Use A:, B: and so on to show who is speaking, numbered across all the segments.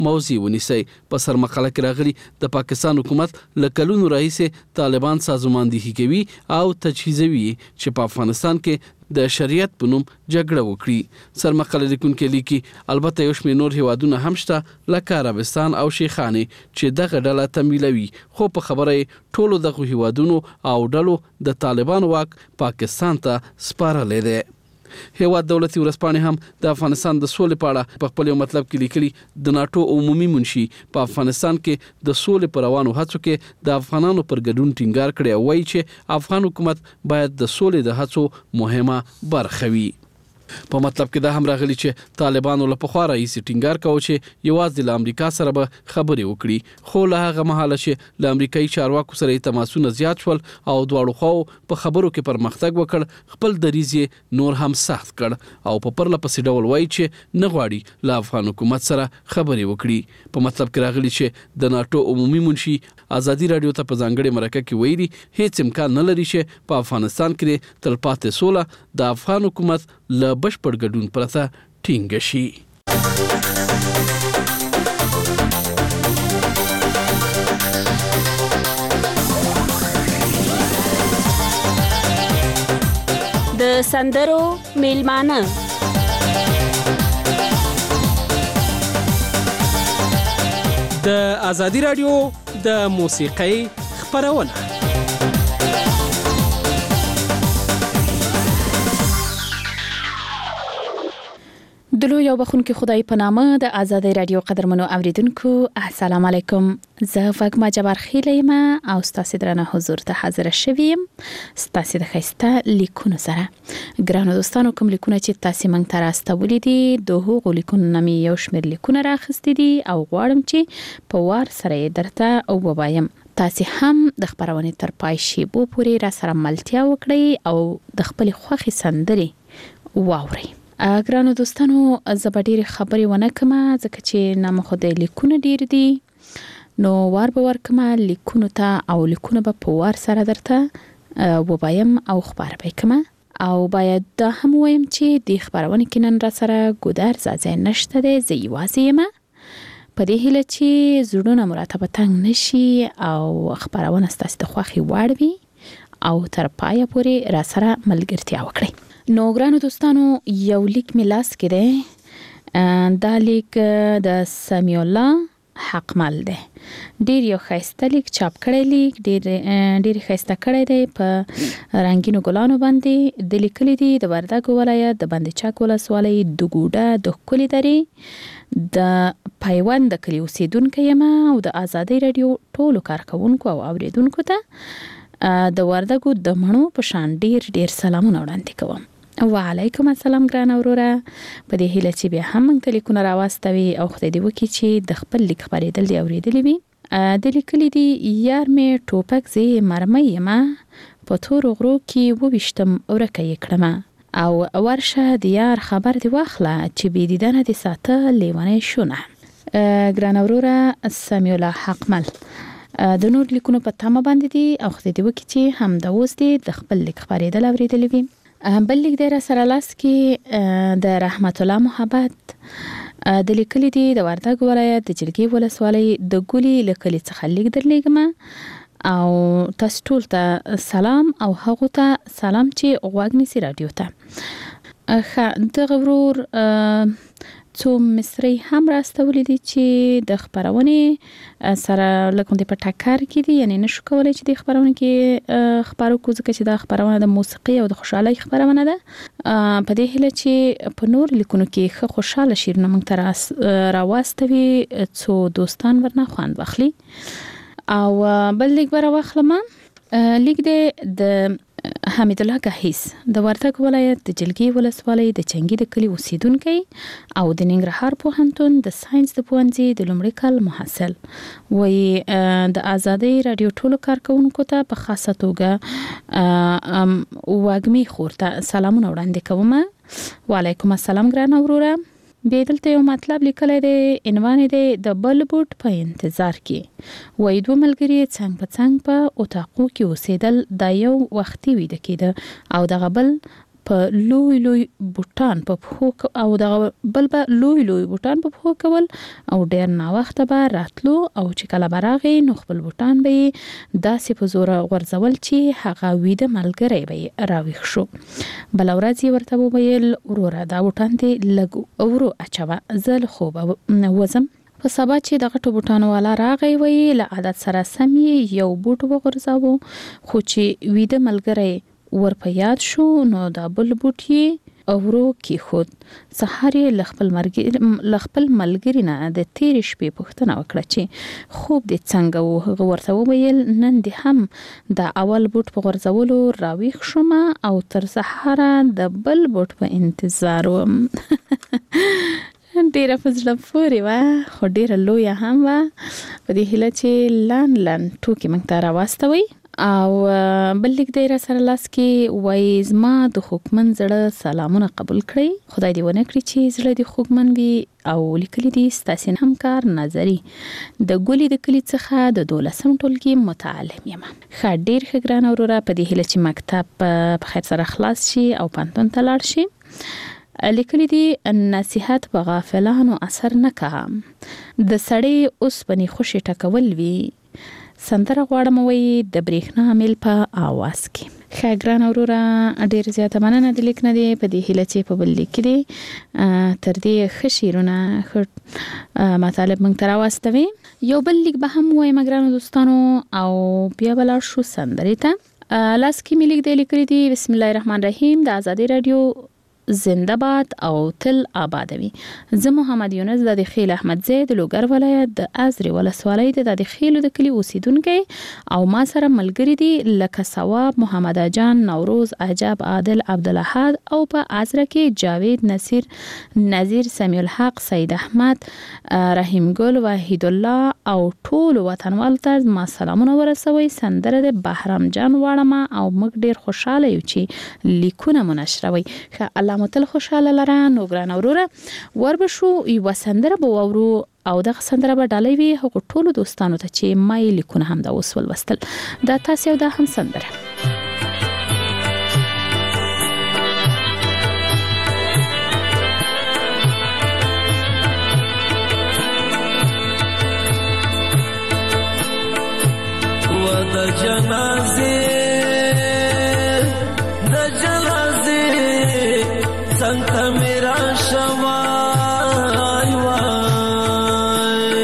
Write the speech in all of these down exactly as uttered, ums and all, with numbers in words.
A: موضوع ونیسي. په سرمقاله کې راغلي د پاکستان حکومت له کلونو راهیسې طالبان سازماندهي کوي او تجهیزوي چې په افغانستان کې د شریعت په نوم جګړه وکړي. سرمقاله لیکونکي لیکي البته یو شمېر نور هیوادونه هم شته لکه عربستان او شیخانې چې دغه ډله تمویلوي، خو په خبره ټولو دغه هیوادونو او ډلو د طالبان واک پاکستان ته سپارلی دی. هیواد دولتي ورځپاڼې هم د افغانستان د سولې په اړه په خپل یو مطلب کې لیکلي د ناټو عمومي منشي په افغانستان کې د سولې پر روانو هڅو کې د افغانانو پر ګډون ټینګار کړی او وایي چې افغان حکومت باید د سولې د هڅو مهمه برخه وي. په مطلب کې دا هم راغلي چې طالبانو له پخوا راهیسې ټینګار کاوه چې یوازې له امریکا سره به خبرې وکړي، خو له هغه مهاله چې له امریکایي چارواکو سره یې تماسونه زیات شول او دواړو خواو په خبرو کې پرمختګ وکړ، خپل دریځ یې نور هم سخت کړ او په پرله پسې ډول وایي چې نه غواړي له افغان حکومت سره خبرې وکړي. په مطلب کې راغلي چې د ناټو عمومي منشي ازادي رادیو ته په ځانګړي مرکه کې ویلي هیڅ امکان نه لري چې په افغانستان کې تلپاتې سوله د افغان حکومت له بشپړ ګډون پرته ټینګه شي.
B: د سندرو میلمانه
C: د ازادي رادیو د موسیقۍ خپرونه.
D: دلو یو بخونکي خدای په نامه د ازادي رادیو قدرمنو اوریدونکو السلام علیکم. زه وګما جبار خیلیم او ستاسو درنه حضور ته حاضر شوم ستاسو د خسته لیکونو سره. ګرانو دوستانو کوم لیکونه چې تاسو مونږ ته راستولې دي د هغو لیکونو نامې یو شمېر لیکونه راخستې دي او غواړم چې په وار سره درته او ووایم. تاسو هم د خبرونه تر پای شیبو پورې را سره ملتیا وکړئ او د خپل خوخي سندري واورئ. ګرانو دوستانو زه به ډېرې خبرې ونه کوم ځکه چې نامه خو د لیکونه ډېر دي، نو وار به ورکوم لیکونو ته او لیکونه به په وار سره درته ووایم او خبر به کوم. او باید دا هم وایم چې د خبرونه کې نن را سره ګودر ځای نشته دی، زه یوازې یم په دې هیله چې زړونه مراتبه تنګ نشي او خبرونه ستاسو د خوښې وړ وي او تر پایه پورې را سره ملګرتیا وکړئ. نو ګرانو دوستانو یو لیک می لاس کې دی، دا لیک د سمیع الله حقمل دی. ډیر یو خسته لیک چاپ کړی لیک ډیر ډیر خسته کړی دی په رنگینو ګلانو باندې د لیکلي دی د وردګ ولایت د بند چک ولسوالۍ د ګوډه د کلی درې د پیوند د کلی اوسیدونکو یم او د ازادي رادیو ټولو کارکونکو او اوریدونکو ته د وردګو د مڼو په شان ډیر ډیر سلامونه وړاندې کوم. وعلیکم السلام ګران اوروره. په دې هیله چې بیا هم موږ ته لیکونه راواستوي او خدای دې وکړي چې د خپل لیک خبرېدل دې اورېدلی وي. د لیکلي دي یار مې ټوپک زه مرمۍ یم په تورو غرو کې وویشتم ورکه یې کړمه او ورشه د یار خبر دې واخله چې بې دیدنه دې ساته لیونی شونه. ګران اوروره سمیع الله حقمل د نور لیکونو په تمه باندې دي او خدای دې وکړي چې هم د اوس دې د خپل لیک خبرېدل اورېدلی وي. بل لیک دی را سره لاس کې د رحمت الله محبت د لیکلي دي د وردګ ولایت د جلګي ولسوالۍ د ګولي لیکلي څخه لیک درلېږم او تاسو ټول ته سلام او هغه ته سلام چې غوږ نیسي رادیو ته. ښه د غورور څو مصری هم راستولې دي چې د خبرونه سره لکه د پټاکار کې دي، یعنی نشو کولای چې د خبرونه کې خبرو کو ځکه چې د خبرونه د موسیقي او د خوشحالي خبرونه ده. په دې هیله چې په نور لیکونو کې ښه خوشاله شیرونه موږ ته راواستوي څو دوستان ورنه خوند واخلي. او بل لیک به راواخلم. لیک د حمید الله گهیس د وردګ ولایت د جلګي ولسوالۍ د چنګي د کلی اوسیدونکی او د ننګرهار پوهنتون د ساينس د پوهنځي د لومړي کال محصل وي. د ازادي رادیو ټولو کارکونکو ته په خاصه توګه واګمي خورته سلامونه وړاندې کوم. وعلیکم السلام ګران اوروره. به دلته یو مطلب لیکلی دی، عنوان دی د بل بوټ په انتظار کې. وای دوه ملګري څنګ په څنګ په اتاقو کې اوسېدل، دا یو وختي ویده کېده او دغه بل په لوی لوی بوټان په پخو او د بل په لوی لوی بوټان په پخو کول او ډیر نا وخت به راتلو او چې کله براغي نو خپل بوټان به داسې په زور غورځول چې هغه ویده ملګری به راويخ شو. بل ورځ ورته وویل وروره دا بوټان دې لګو اورو اچوا زل خوب وزم. په سبا چې د غټو بوټانو والا راغی وی له عادت سره سم یو بوټ وغورځاو خو چې ویده ملګری ور په یاد شو نو دا بل بوټي اورو کی خود سحر لخپل مرګ لخپل ملګری نه د تیر شپې پوښتنه وکړه چې خوب دې څنګه وو. ورته ویل نن دې هم د اول بوټ په غورځولو راويخ شوم او تر سحر د بل بوټ په انتظار وم. ډیره فزله پورې وا خو ډیره لوی هم وا په دې هله چې لان لان ټوکی موږ ته راوستوي او بل لیک دی را سره لاس کې وای زما د حکمن زړه سلامونه قبول کړئ. خدای دې ونه کړی چې زړه دې حکمن وي او لیکلي دي ستاسو همکار نظری د ګولې د کلی څخه د دولسم ټولګي متعلم یم. ښه ډیر ښه ګران اورورا په دې هله چې مکتب په خیر سره خلاص شي او پانتون ته لاړ شي. لیکلی دی نصیحت په غافلانو اثر نه کا د سړی اوس بني خوشي ټکول وی سندره غواړم وی د بریښنا مل په आवाज کې. خاګران اورورا ډیر زیاته مننه د لیک نه دی په دې هله چې په بل لیک دی تر دې خشیرونه خ مطالب موږ تر واستوي. یو بل لیک به هم وای مګرانو دوستانو او بیا بل شو سندري ته لاس کې ملي دی لیکلی دی. بسم الله الرحمن الرحیم. د آزادی رادیو زنده باد او تل آبادوي. زه محمد یونس د خیل احمد زید لوګر ولایت د ازري ولسوالۍ د خیل د کلی اوسیدونکو او ما سره ملګری دي لکه ثواب محمد جان نوروز عجب عادل عبدالحد او په ازره کې جاوید نصیر نذیر سمیع الحق سید احمد رحیم ګل وحید الله او ټول وطنوال ته ما سلامونه ورسوي. سندره د بهرام جان واړه او موږ ډیر خوشاله یو چې لیکونه منشروي. الله متل خوشاله لره نو ګران اورورا وربشو یو سندره بو اورو او د سندره به ډالۍ وي هغه ټولو دوستانو ته چې ما یې لیکونه هم دا وسول وستل دا تاسو دا هم سندره.
E: و د جنازه سنتا میرا شوای وای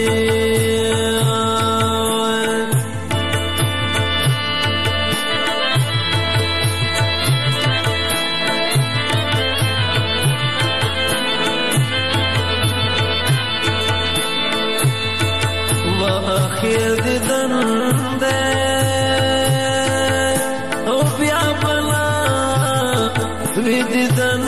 E: و اخیر دیدن ده او بیا بلا وی دیدن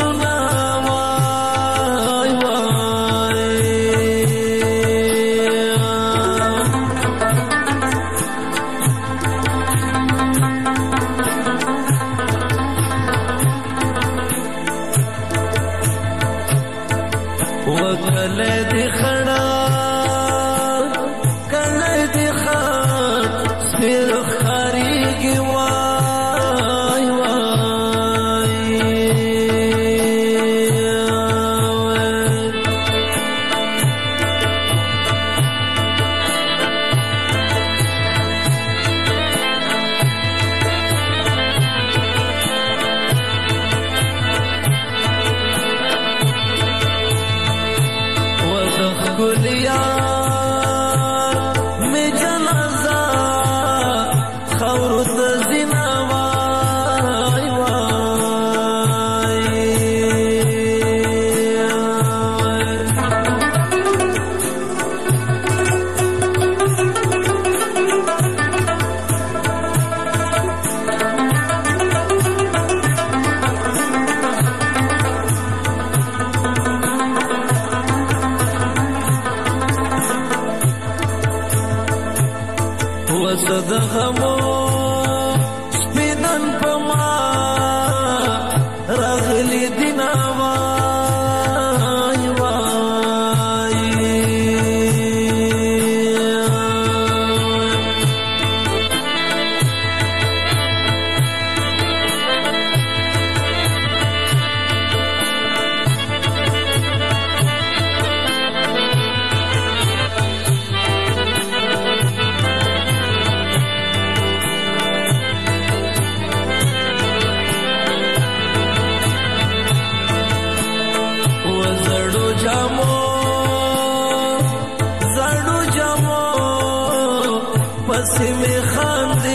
E: پسې مې خاندې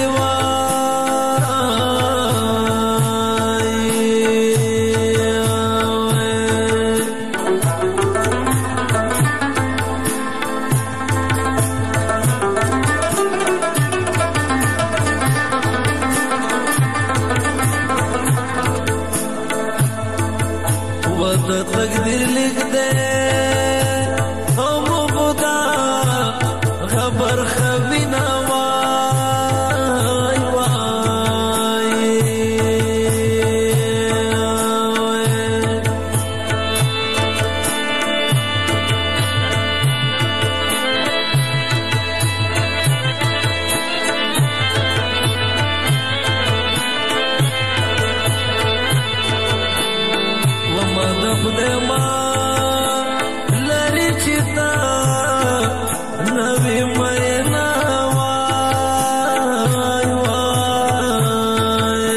E: د تقدیر لیک دے او خدا خبر خوینا وای وای وما د خدای ما لري چې تا نوې مینا وای وای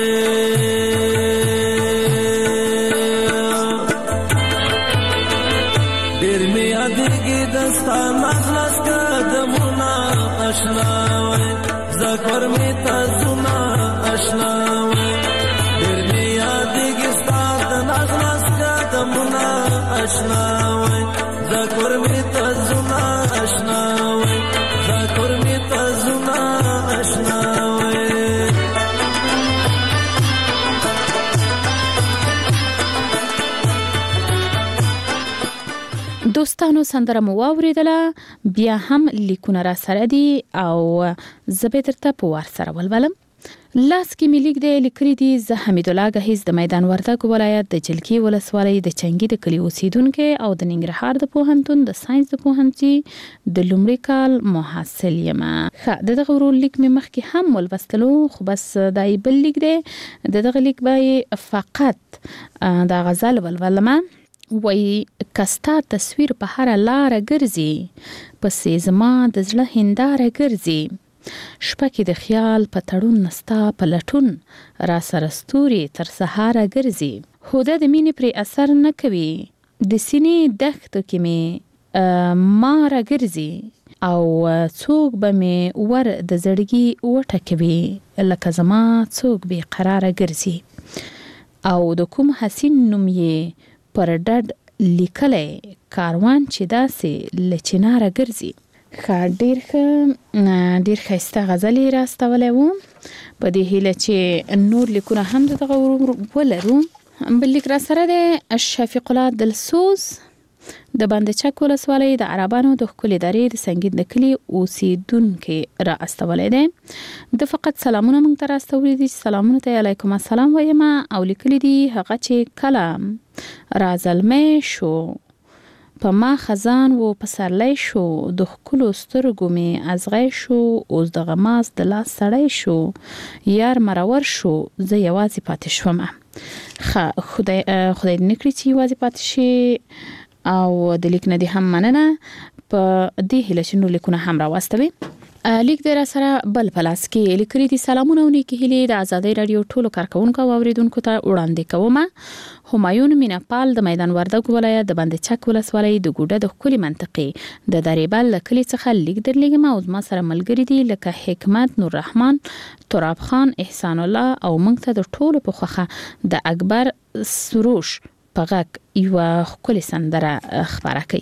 E: ډېر مې یادېږي دستا نخلاص قدمونه اشنا وای ذکر مې تازونه اشنا وای ډېر مې یادېږي ستا د نخلاص قدمونه اشنا وای ذکر مې تازونه اشنا وای ذکر مې تازونه اشنا وای
D: دوستانو سندره مو واوریدله بیا هم لیکونه را سره دي او زه به درته په وار سره ولولم. لاس کې مې لیک دی لیکلي دي زه حمید الله ګهیز د میدان وردګ ولایت د جلکي ولسوالۍ د چنګي د کلي اوسیدونکی او د ننګرهار د پوهنتون د ساينس د پوهنځي د لومړي کال محصل یم. ښه دغه ورور لیک مې مخکې هم ولوستلو خو بس دای بل لیک دی دغه لیک به فقط د غزل ولولم. وای کستا تصویر په هر لار ګرځي پسې زما د زړه هنداره ګرځي شپه کې د خیال په تړون نستا په لټون را سره ستوري تر سهاره ګرځي هوده د مینې پرې اثر نه کوي د سینې دښتو کې مې ماره ګرځي او څوک به مې ور د زړګي وټکوي لکه زما څوک بې قراره ګرځي او د کوم حسین نوم یې پر ډډ لیکلی کاروان چې داسې له چناره ګرځي. ښه ډېر ښه ډېر ښایسته غزل یې راستولی و په دې هیله چې نور لیکونه هم دغه ولرو. بل لیک را سره دی شفیق الله دلسوز د بند چک ولسوالۍ د عربانو د ښکلې درې د سنګین د کلي اوسیدونکی را استولی دی. د فقط سلامونه موږ ته راستولی دي چې سلامونه ته علیکم السلام وایم او لیکلي دي هغه چې کله را زلمی شو په ما خزان و پسرلی شو د ښکلو سترګو مې ازغی شو اوس د غماز د لاس سړی شو یار مرور شو زه یوازې پاتې شوم. ښه خدای خدای دې نه کړي چې یوازې پاتې شي او د لیک نه دې هم مننه په دې هیله چې نور لیکونه هم راواستوي. لیک دی را سره بل په لاس کې لیکلي دي سلامونه او نیکې هیلې د ازادۍ راډیو ټولو کارکوونکو او اوریدونکو ته وړاندې کوم. همایون میناپال د میدان وردګ ولایت د بند چک ولسوالۍ د ګوډه د ښکلي منطقې د دریبل له کلي څخه لیک درلیږم او زما سره ملګري دي لکه حکمت نور رحمان تراب خان احسان الله او موږ ته د ټولو په خوښه د اکبر سروش په غږ یوه ښکلې سندره خپره کوي.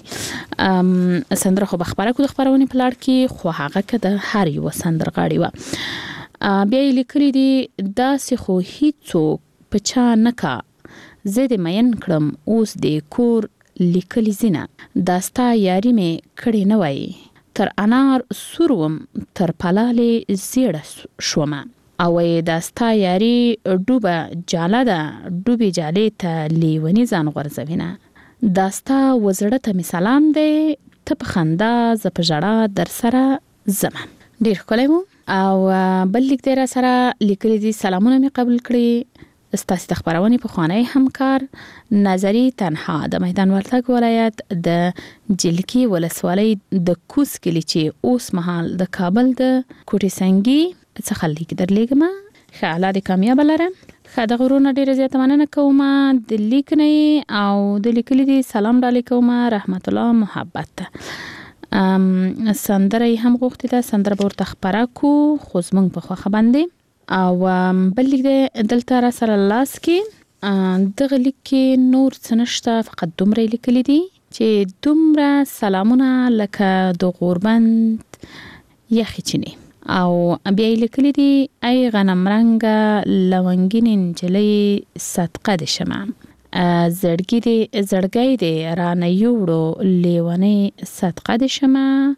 D: سندره خو به خپره کړو د خپرونې په لړ کې خو هغه که د هر یوه سندرغاړې وه. بیا یې لیکلي دي داسې خو هیڅوک په چا نه کا زه دې مین کړم اوس دې کور لیکلي ځینه دا ستا یاري مې کړې نه وای تر انار سور وم تر پلالې زیړه شومه او دا ستا یاري ډوبه جاله ده ډوبې جالې ته لیونی ځان غورځوینه دا ستا وزړه ته مې سلام دی ته په خندا زه په ژړا در سره ځمه. ډېر ښکلی و او بل لیک دی را سره لیکلي دي سلامونه مې قبول کړي ستاسې د خپرونې پخوانی همکار نظري تنها د میدان وردګ ولایت د جلکي ولسوالۍ د کوس کلي چې اوس مهال د کابل د کوټې سنګي څخه لیک درلیږم. ښه الله دې کامیابه لره. ښه دغه ورونه ډېره زیاته مننه کوم د لیک نه او د لیکلي دي سلام ډالۍ کوم رحمت الله محبت ته. ام سندره هم غوښتي ده، سندره به ورته خپره کو خو زمونږ په خوښه باندې. او بل لیک دی دلته را سره لاس کې دغه لیک کې نور څه نشته، فقط دومره لیکلي دي چې دومره سلامونه لکه د غوربند یخې چینې، او بیا یې لیکلي دي ای غنم رنګه لونګینې نجلۍ صدقه دې شمه، زړګي دې زړګی دې رانه یوړو لیونۍ صدقه دې شمه.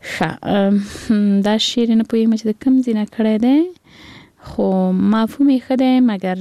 D: ښه دا شعر نه پوهېږم چې د کوم ځای نه کړی دی، خو مفهوم یې ښه دی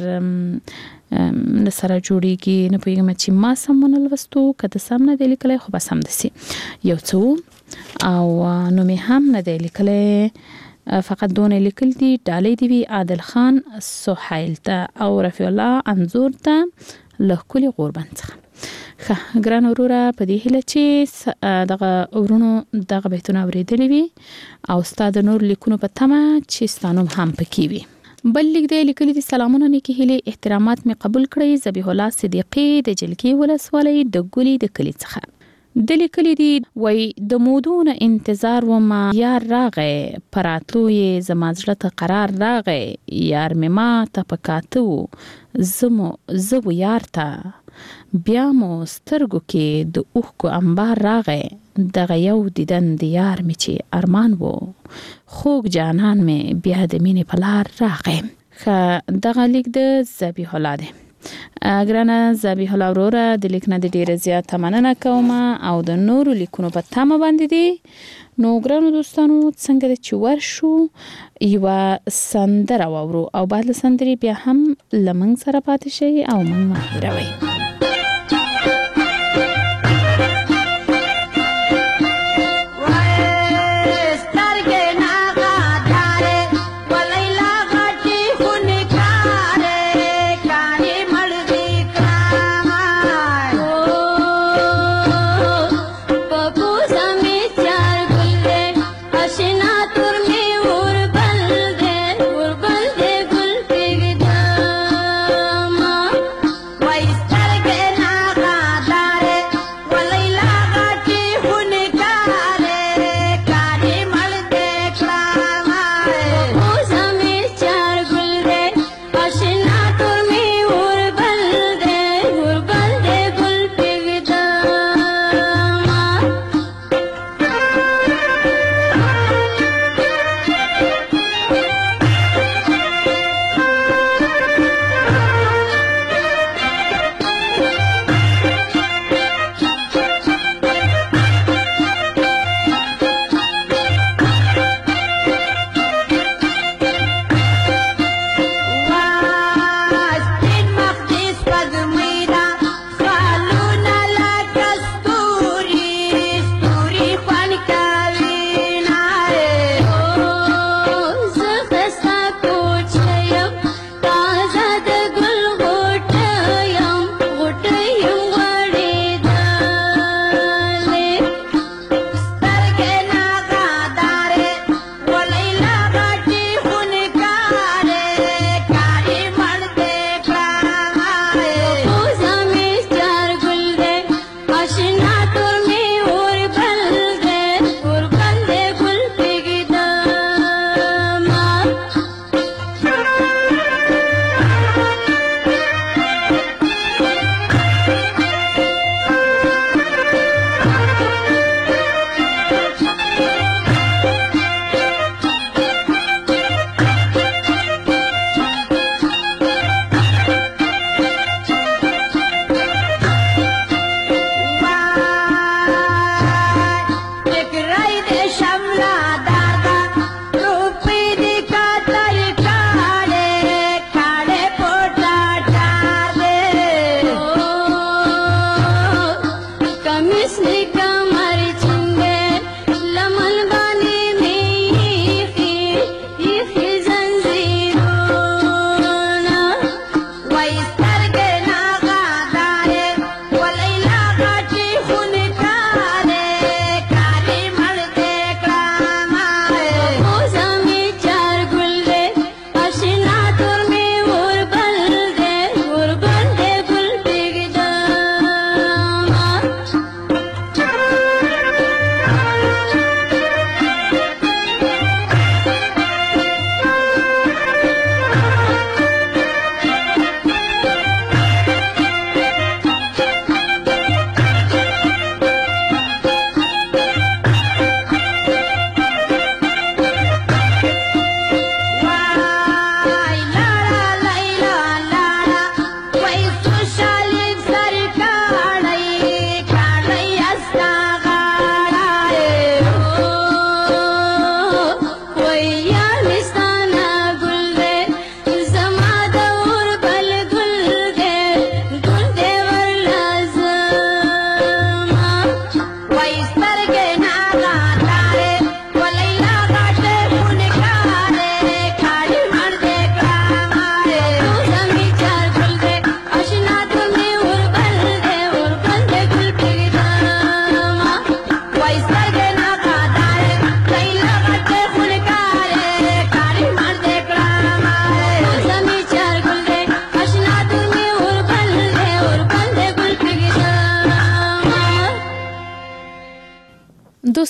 D: مګر نه سره جوړیږي. نه پوهېږم چې ما سم ونه لوستو که د سم نه دی لیکلی، خو بس همداسې یو څه و او نوم یې هم نه دی لیکلی، فقط دونه لیکل دي ډالۍ دې وي عادل خان سهیل ته او رفیع الله انځور ته له ښکلي غوربند څخه. ښه ګران وروره، په دې هیله چې دغه ورونو دغه بیتونه اورېدلي وي او ستا د نور لیکونو په تمه چې ستا نوم هم پکې وي. بل لیک دی لیکلي دي سلامونه نیکې هیلې احترامات مې قبول کړئ، ذبیح الله صدیقي د جلکې ولسوالۍ د ګلي د کلي څخه. د لیکلي دي وای د مودونه انتظار وم یار راغی، پراتلو یې زما زړه ته قرار راغی، یار مې ما ته په کاته زمو زو یار ته، بیا مو سترګو کې د اوښکو انبار راغی، دغه یو دیدن د یار مې چې ارمان وو، خوږ جانان مې بیا د مینې په لار راغی. ښه دغه لیک د ذبیح الله دی. ګرانه ذبیح الله وروره، د لیک نه د ډیره زیاته مننه کوم او د نورو لیکونو په تمه باندې دي. نو ګرانو دوستانو څنګه د چې ورشو یوه سندره واورو او بعد له سندرې بیا هم له موږ سره پاتې شئ او موږ مه هېروئ.
F: Why is that?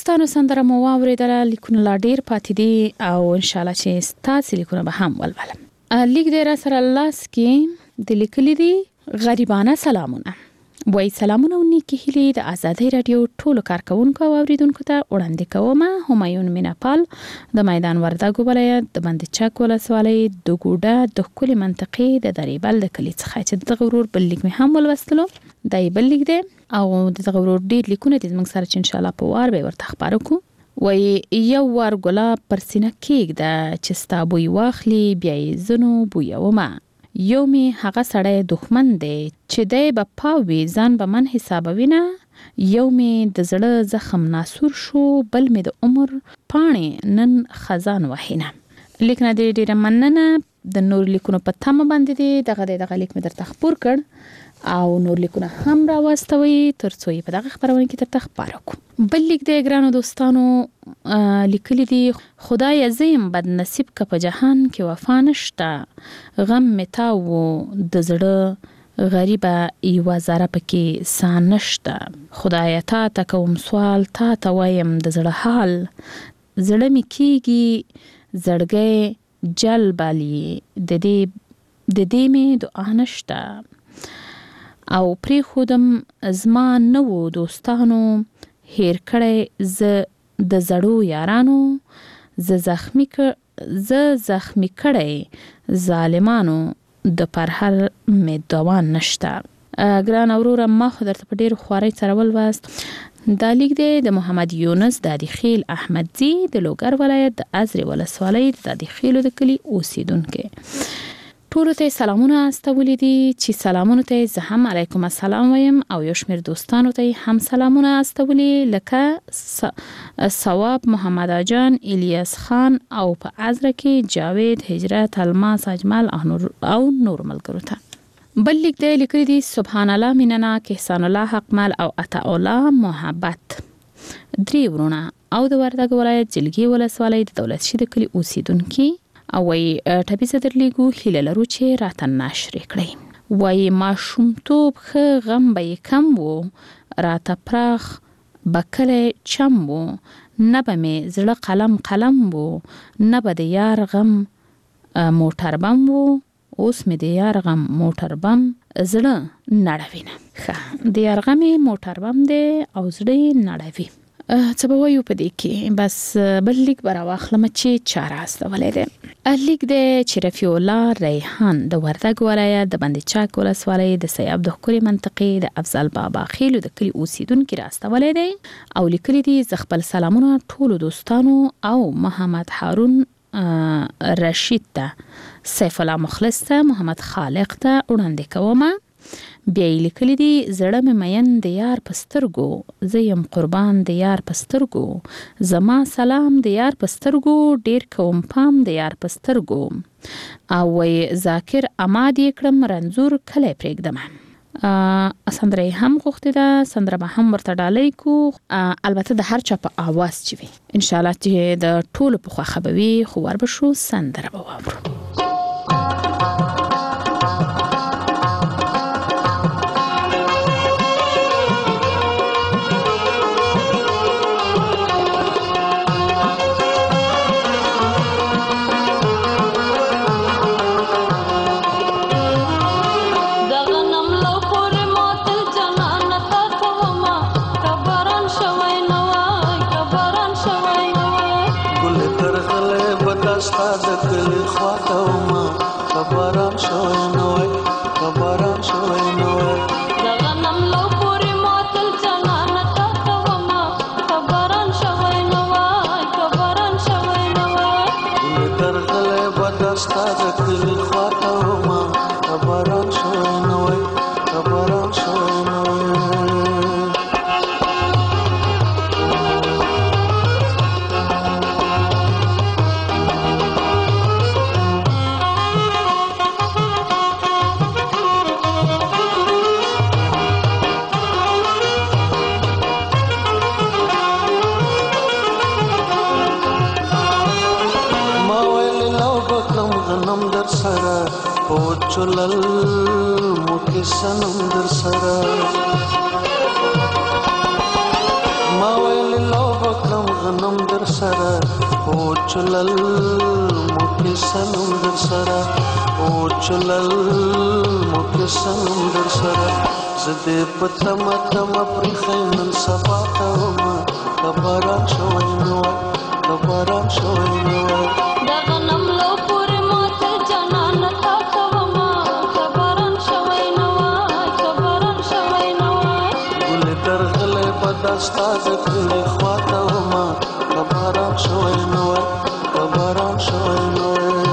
D: دوستانو سندره مو واوریدله، لیکونه لا ډیر پاتې دي او ان شاء الله چې ستاسو لیکونه به هم ولولم. لیک دې را سره لاس کې د لیکلي دي غریبانه سلامونه. وای سلامونه او نیکی هیلې د آزادۍ رادیو ټولو کارکونکو او اوریدونکو ته وړاندې کوم. همایون میناپال د میدان وردګو ولایت د بند چک ولسوالۍ د ګوډه د ښکلې منطقې د دریبل د کلي څخه چې دغه ورور بل لیک مې هم ولوستلو. دا یې بل لیک دی او دغه ورور ډېر لیکونه دي زموږ سره چې انشاءالله په وار به ورته خپاره کړو. وای یو وار ګلاب پر سینه کېږده چې ستا بوی واخلي بیا یې ځنو بویومه. یو می هغه سړی دښمن دی چې دی به پاوي ځان به من حسابوینه. یو می د زړه زخم ناسور شو بل می د عمر پاڼې نن خزان وحینه. لیک نه ډېره ډېره مننه د نور لیکونو په تمه باندې دي. دغه دغه لیک مې درته خپور کړ او نور لیکونه هم راوستوي تر څو یې په دغه خپرونه کې درته خپاره کړو. بل لیک دی ګرانو دوستانو لیکلي دي خدای زیم بد نصیب که په جهان کې وفا نشته غم مې تا و د زړه غریبه یوه ذره پکې سا نشته. خدای تا ته کوم سوال تا ته وایم د زړه حال زړه مې کېږي زړګی جل بالي د دې د دې مې دعا نشته او پری خودم زما نو دوستانو هیر کړی ز د زړو یارانو ز زخمی ز زخمی کړی ظالمانو د پرهر مې دوان نشته. ګران اورور ما خو درته په ډېر خوارۍ سره ولوست. دا لیک دی د محمد یونس دادی خیل احمدزي د لوګر ولایت د ازرې ولسوالۍ د دادی خیلو د کلي اوسیدونکي. ټولو ته سلامونه استولې دي چې سلامونه ته زه هم علیکم السلام وایم او یو شمېر دوستانو ته هم سلامونه استولې لکه ثواب محمد اجان الیاس خان او په ازره کې جاوید هجرت الماس اجمل او نور او نور ملګرو ته. بل لیک دی لیکلي دي سبحان الله میننا احسان الله حقمل او عطا الله محبت درې ورونه او د وردګ ولایت جلګي ولسوالۍ د دولت شي د کلي اوسیدونکي. او وای ټپیزه درلیګو هیله لرو چې راته نشر کړئ. وای ماشومتوب ښه غم به یې کم و راته پراخ بکلی چم و نه به مې زړه قلم قلم و نه به د یار غم موټر بم و اوس مې د یار غم موټر بم زړه نړوینه. ښه د یار غمې موټر بم دی او زړه نړوي. څه به وایو په دې کې بس بل لیک به راواخلم چې چا راستولی دی. لیک دی چې رفیع الله ریحان د وردګ ولایت د بند چک ولسوالۍ د سیاب د ښکلې منطقې د افضل بابا خیلو د کلي اوسیدونکي راستولی دی او لیکلي دي زه خپل سلامونه ټولو دوستانو او محمد هارون رشید ته سیف الله مخلص ته محمد خالق ته وړاندې کومه. بیا یې لیکلي دي زړه مې مین د یار په سترګو زه یم قربان د یار په سترګو زما سلام د یار په سترګو ډیر کوم پام د یار په سترګو او وای ذاکر اماد یې کړم رنځور کلی پرېږدمه. سندره یې هم غوښتې ده سندره به هم ورته ډالۍ کو البته د هر چا په آواز چې وي انشاءالله چې د ټولو په خوښه به وي. خو ور به شو سندره به واورو.
F: چلل موټی سنم در سره ما ویل لو بکم در سره او چلل مو سنم در سره او چلل مو سنم در سره زده پتم تم پر خیمن سبا تاوما کباران شوی نو کباران شوی نو
G: دغنم لو پور مات جنان تا کوما کباران شوی نو کباران شوی نو
F: ګل درغله بدستا دکلی خواته وما کباران شوی نو کباران شوی نو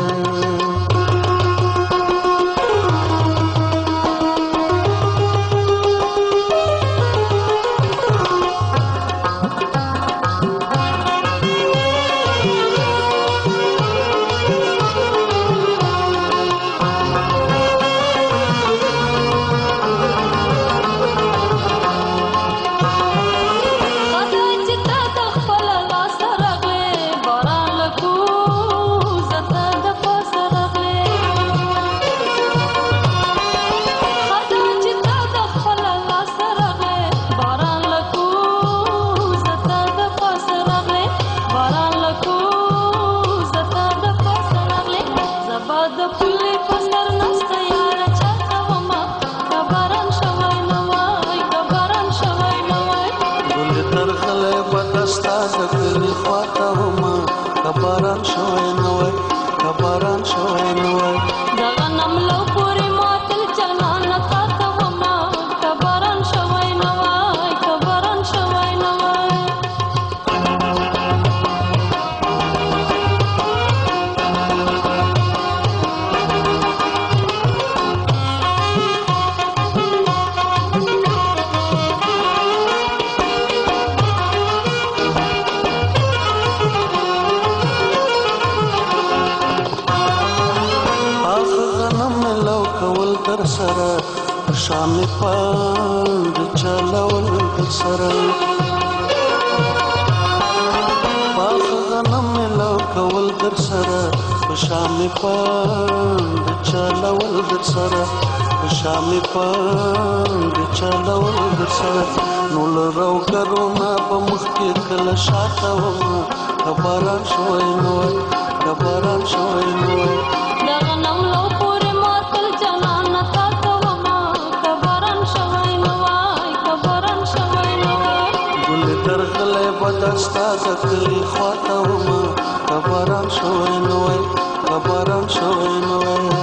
F: کباران شوی نو کباران شوی نو
G: دغنم لو پور مات جنان تا کوما کباران شوی نو کباران شوی نو
F: سره شامي پاند چلول در سره پاخ غنم لو کول در سره شامي پاند چلول در سره شامي پاند چلول در سره نول رو کرونا په مخ کې کله شاته وما کباران شوی نو کباران شوی نو
G: دغنم لو پور مات جنان تا کوما کباران شوی نو کباران شوی نو
F: ګل درغله بدستا دکلی خواته وما کباران شوی نو کباران شوی نو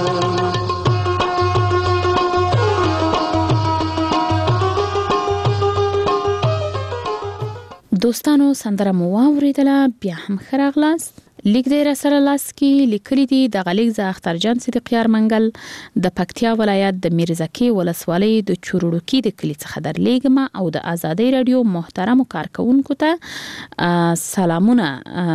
D: دوستانو سندره مو واوریدله بیا هم ښه راغلاست. لیک دی را سره لاس کې لیکلي دي د غلیک ز اخترجان صدیقیار منګل د پکتیا ولایت د میرزکي ولسوالۍ د چوروړوکی د کلی څخه درلیږم او د آزادۍ رادیو محترم کارکونکو ته سلامونه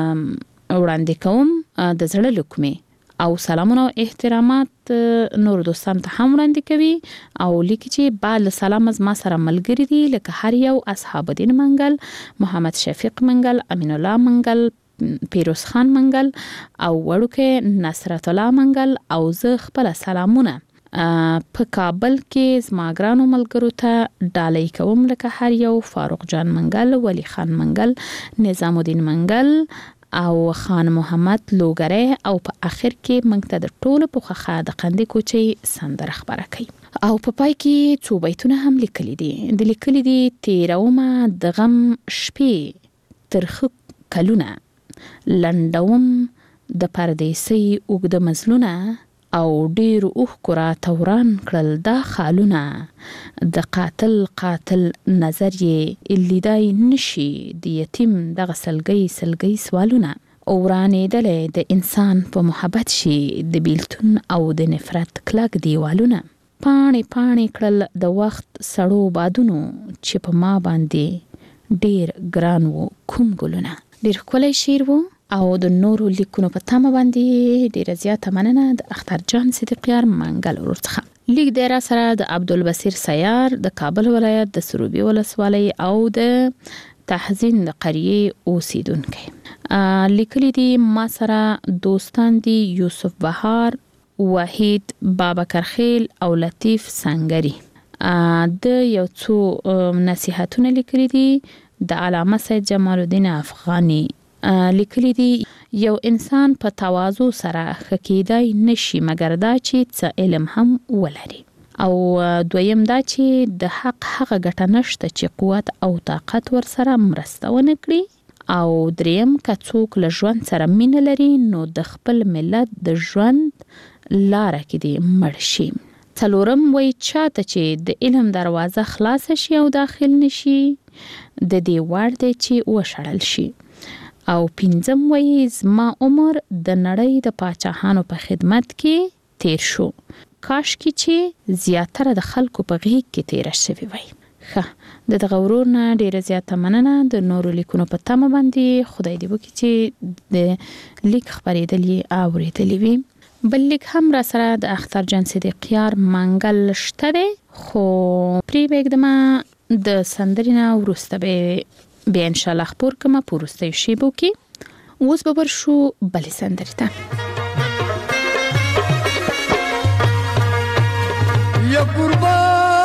D: وړاندې کوم د زړه له کومې او سلامونه او احترامات نور دوستان ته هم وړاندې کوي او لیکي چې بعد له سلام از ما سره ملګری دي لکه هر یو اصحاب الدین منګل، محمد شفیق منګل، امین الله منګل، پیروز خان منګل او وړوکه نصرت الله منګل او زه خپل سلامونه په کابل کې زماګرانو ملګرو ته ډالۍ کوم لکه هر یو فاروق جان منګل، ولی خان منګل، نظام الدین منګل او خان محمد لوګره او په اخر کې موږ ته د ټولو په خخه د قندې کوچي سندره خبره کوي او په پای کې څو بیتونه هم لیکلي دي. د لیکلي دي تیرومه د غم شپې ترخه کلونه، لنډوم د پردیسۍ اوږده مزلونه او ډیر اوخ کرا توران کړل دا خالونه، د قاتل قاتل نظر یې لیدای نشي د یتیم دغه سلګي سلګي سوالونه، اورانېدلې د انسان په محبت شي د بیلتون او د نفرت کلک دیوالونه، پاڼې پاڼې کړل د وخت سړو بادونو چې په ما باندې ډیر ګران وو کوم ګلونه. ډیر ښکلی شعر وو او د نورو لیکونو په تمه باندې ډیره زیاته مننه د اخترجان صدیقیار منګل ورور څخه. لیک دی را سره د عبدالبصیر سیار د کابل ولایت د سروبي ولسوالۍ او د تحزین د قریې اوسیدونکی. لیکلی دي ما سره دوستان دي یوسف بهار، وحید بابکرخیل او لطیف سنگری. د یو څو نصیحتونه لیکلی دي د علامه سید جمال الدین افغانی لیکلي دي یو انسان په تواضع سره ښه کیدای نشي مګر دا چې څه علم هم ولري، او دویم دا چې د حق هغه ګټه نشته چې قوت او طاقت ور سره مرسته ونه کړي، او دریم که څوک له ژوند سره مینه لري نو د خپل ملت د ژوند لاره کې دی مړ شي. څلورم وایي چاته چې د علم دروازه خلاصه شي او داخل نشي د دې وړ دی چې وشړل شي. او پنځم وایي زما عمر د نړۍ د پاچاهانو په خدمت کې تیر شو، کاش کې چې زیاتره د خلکو په غیږ کې تیر شوی وای. ښه د دغه ورور نه ډیره زیاته مننه. د نورو لیکونو په تمه باندې خدای دې وکړي چې د لیک خبرېدل یې اورېدلې وي. بل لیک هم را سره د اختر جان صدیقیار منګل شته دی، خو پرې بېږدمه د سندرې نه وروسته به بیا انشاءالله خپور کړمه په وروستیو شیبو کې. اوس به ورشو بلې سندرې ته.
H: یا قربان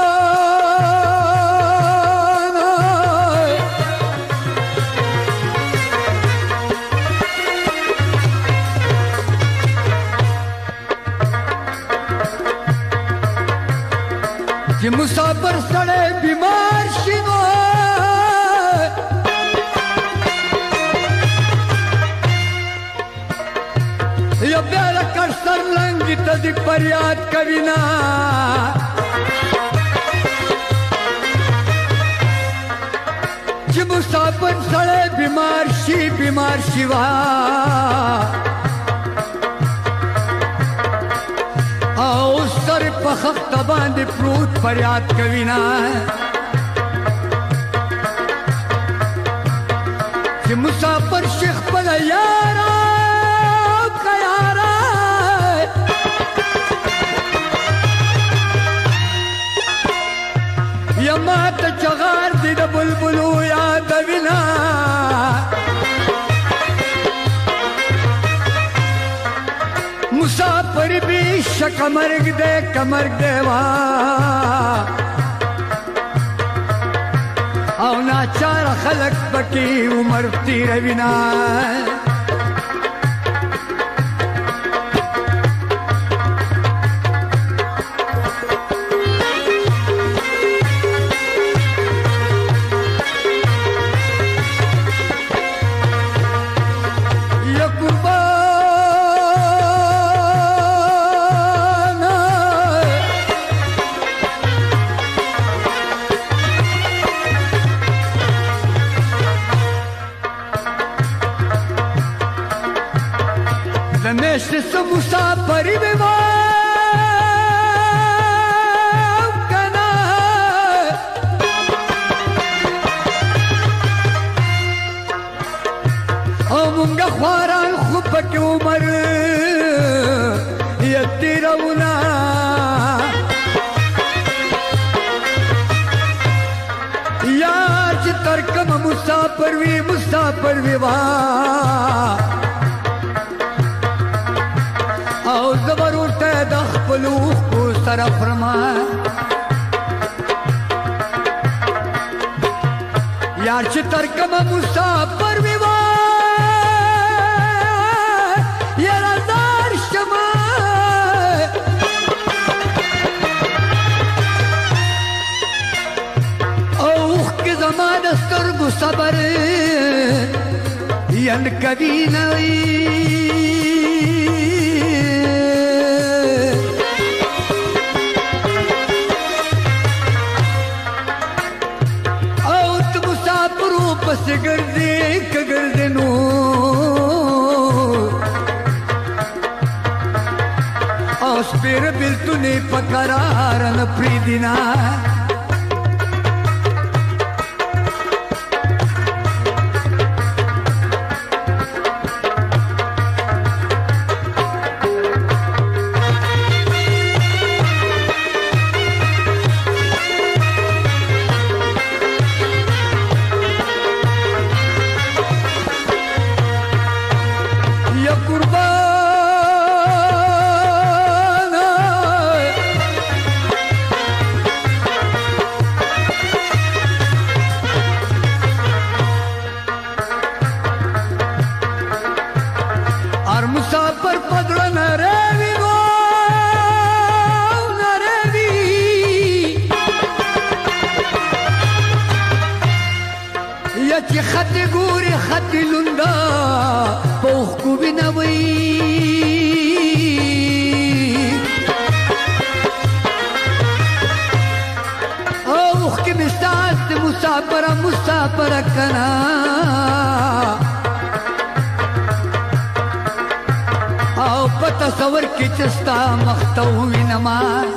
H: چې مسافر سړی بیمار شي نو یا بیا لکه سر لنګي ته دې فریاد کوي نه، چې مسافر سړی بیمار شي بیمار شي وا او سر په خخته باندې پروت فریاد کوي نه، چې مسافر شي خپل یارا کیارا یا ما ته چغار دي د بلبلو یادوي نه، مسافر بھی شک مرگ دے کمرگ دے وا او ناچار خلق بکی عمر تیر وینا، دمیشت سو مسافری میں کنا او منگا خواران خوب کی عمر یتی رونا یار چی ترکم مسافر وی مسافر وی وا او زبر ورته د خپل خو سره فرما یار چې ترکم مسافر وی وا یار زار شما او که زمان سترګو صبر ین کدی نه پس گردی که گردنو او سپیر بلتونی پکرارن پریدینا خط ګوري خط لوندا پوخ کو بنوي اوخ کې مستاست مسافر مسافر کنا او پتا تصور کې چستا مختوي نماز.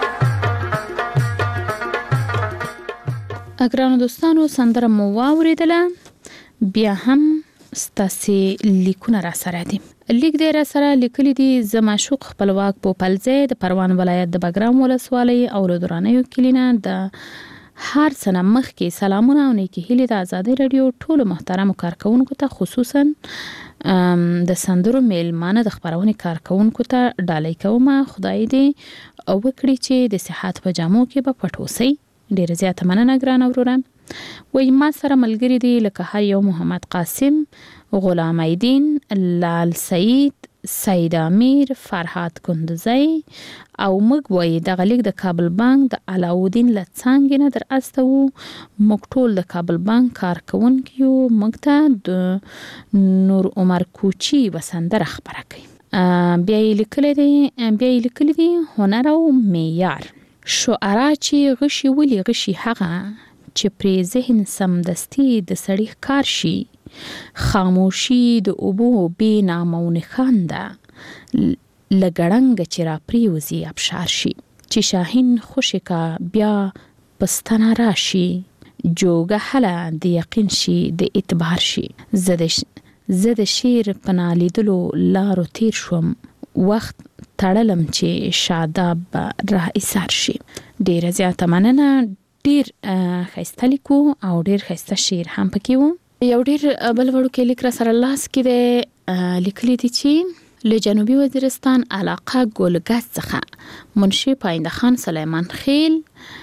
D: اګرانو دوستانو سندره مو واوریدله، بیا هم ستاسې لیکونه را سره دي. لیک دی را سره لیکلی دي زه معشوق خپلواک پوپلزی د پروان ولایت د بګرام ولسوالۍ او له درانیو کلینه د هر څه نه مخکې سلامونه او نیکې هیلې د ازادۍ راډیو ټولو محترمو کارکوونکو ته، خصوصا د سندرو میلمانه د خپرونې کارکوونکو ته ډالۍ کومه. خدای دې وکړي چې د صحت په جامو کې به پټ اوسئ. ډیره زیاته مننه ګرانه وروره. وایي ما سره ملګري دي لکه هر یو محمد قاسم، غلام الدین، لال سعید، سید امیر، فرهاد کندزی او موږ وایي دغه لیک د کابل بانک د علاودین له څانګې نه در استوو. موږ ټول د کابل بانک کارکوونکي یو. موږ ته د نور عمر کوچي یوه سندره خپره کوي. بیا یې لیکلی دی بیا یې لیکلی دی هنر او معیار. شعرا چې غشي ولي غشي هغه چې پرې ذهن سمدستي د سړي ښکار شي. خاموشي د اوبو بې نامه و نښان ده، له ګړنګه چې را پریوځي ابشار شي. چې شاهین خوشې کا بیا پستانه راشي، جوګه هله د یقین شي د اعتبار شي. زه د شعر په نالیدلو لارو تیر شوم، وخت تړلم چې شاداب را ایثار شي. ډیره زیاته مننه. ډیر ښایسته لیکو او ډیر ښایسته شعر هم پکې و. یو ډیر بل وړوکی لیک را سره لاس کې دی. لیکلی دی چې له جنوبي وزیرستان علاقه ګلګز څخه منشي پاینده خان سلیمان خیل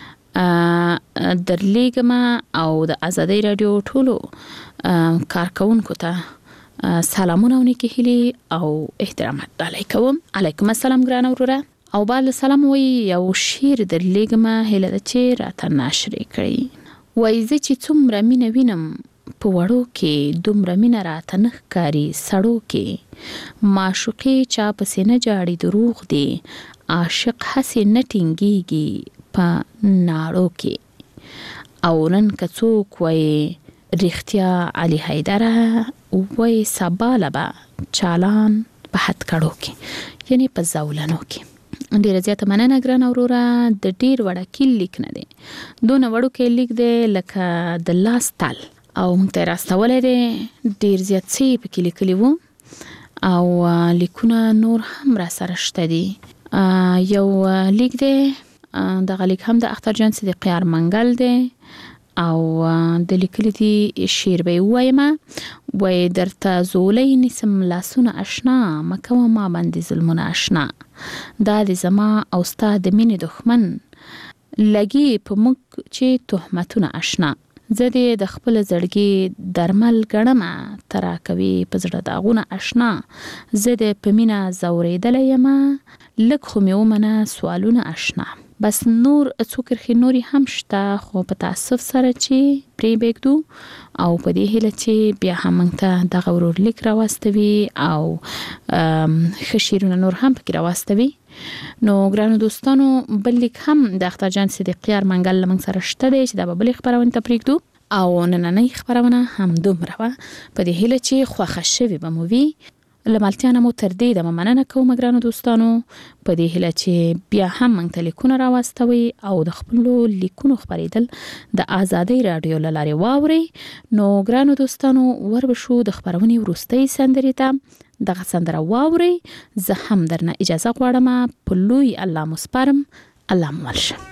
D: درلیږمه او د ازادۍ راډیو ټولو کارکوونکو ته سلامونه او نیکې هیلې او احترامات ډالۍ کوم. علیکم السلام ګرانه وروره. او بعد سلام وایي یو شعر درلیږمه، هیله ده چې راته ناشرې کړي. وایي زه چې څومره مینه وینم په وړو کې، دومره مینه راته نه ښکاري سړو کې. معشوقې چا پسې نه جاړي دروغ دی، عاشق هسې نه ټینګېږي په ناړو کې. او نن که څوک وایي رښتیا علي حیدره، وایي سبا له به چالان په هتکړو کې، یعنې په زولنو کې. ډیره زیاته مننه ګرانه وروره. د ډیر وړوکی لیک نه دی، دونه وړوکی لیک دی لکه د لاس تل، او موږ ته یې راستولی دی. ډیر زیات څه یې پکې لیکلي وو او لیکونه نور هم را سره شته دي. یو لیک دی، دغه لیک هم د اختر جان صدیقی ارمنګل دی او د لیکلي دي شعر به یې ووایمه. وایي درته زولی نیسم لاسونه اشنا، مکوه ما باندې ظلمونه اشنا. دا د زما او ستا د مینې دښمن، لګي په موږ چې تهمتونه اشنا. زه دې د خپل زړګي درمل ګڼمه، ته راکوي په زړه داغونه اشنا. زه دې په مینه ځورېدلی یمه، لږ خو مې ومنه سوالونه اشنا. بس نور څو کرښې نورې هم شته، خو په تاسف سره چې پرې بېږدو او په دې هیله چې بیا هم موږ ته دغه ورور لیک راواستوي او ښه شعرونه نور هم پکې راواستوي. نو ګرانو دوستانو بل لیک هم د اختر جان صدیقی ارمنګل له موږ سره شته دی چې دا به بلې خپرونې ته پرېږدو. او نننۍ خپرونه هم دومره وه، په دې هیله چې خوښه شوې به مو وي. له ملتیا نه مو تر دې دمه مننه کوم ګرانو دوستانو، په دې هیله چې بیا هم موږ ته لیکونه راواستوي او د خپلو لیکونو خپرېدل د ازادۍ راډیو له لارې واورئ. نو ګرانو دوستانو ور به شو د خپرونې وروستۍ سندرې ته. دغه سندره واورئ. زه هم درنه اجازه غواړم، په لوی الله مو سپارم. الله مو مل شه.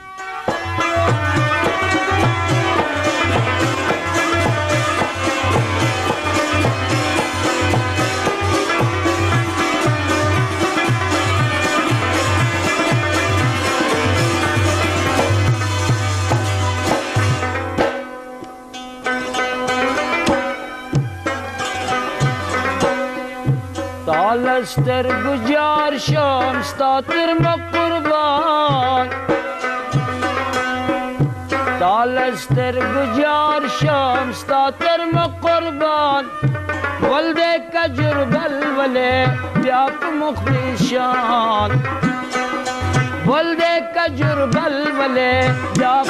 I: لستر گجار شام ستا تر ما قربان، تا تالستر گجار شم ستاتر مقربان ولد کجر بلوله بیاپ مخلصان ولد کجر بلوله بیاپ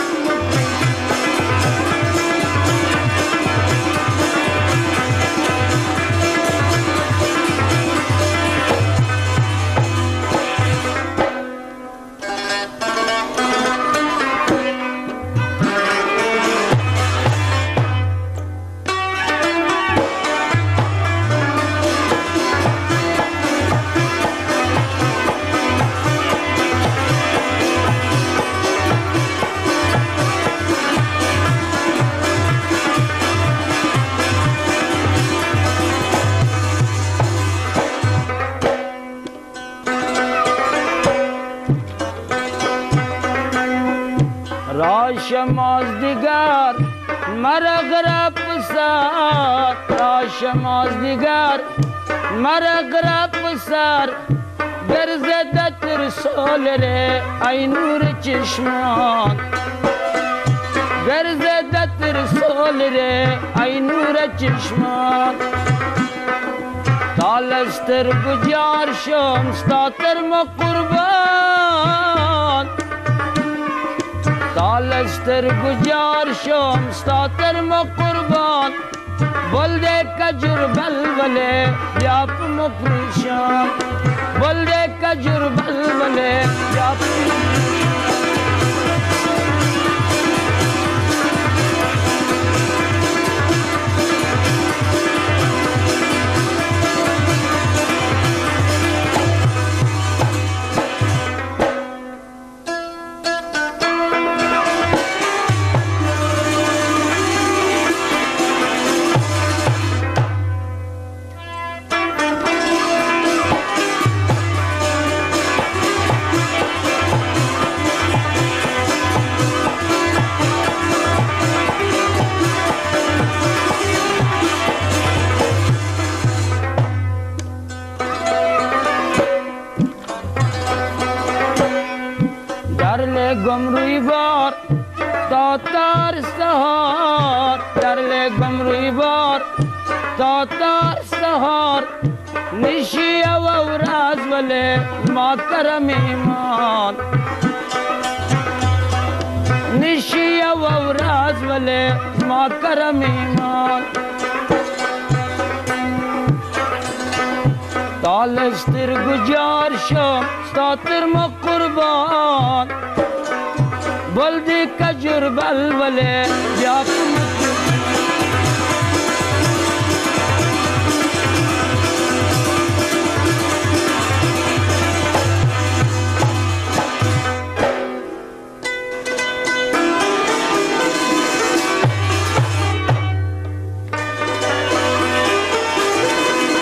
I: راشماز دیگر مرغ پسر راشماز دیگر مرغ پسر گرزده تر سال ره ای نور چشمان گرزده تر سال ره ای نور چشمان تالستر گجار شم ستاتر مقربان تالستر گجار شم ستاتر مقربان بلده کجر بلوله بیاپ مفرشان بلده کجر بلوله بیاپ گمروی بار تا تار سهار درل گمروی بار تا تار سهار نشی او راز ولی ما کرم ایمان نشی او راز ولی ما کرم ایمان تالستر گجار شم ستاتر مقربان بلدی کجر بلوله بیاپ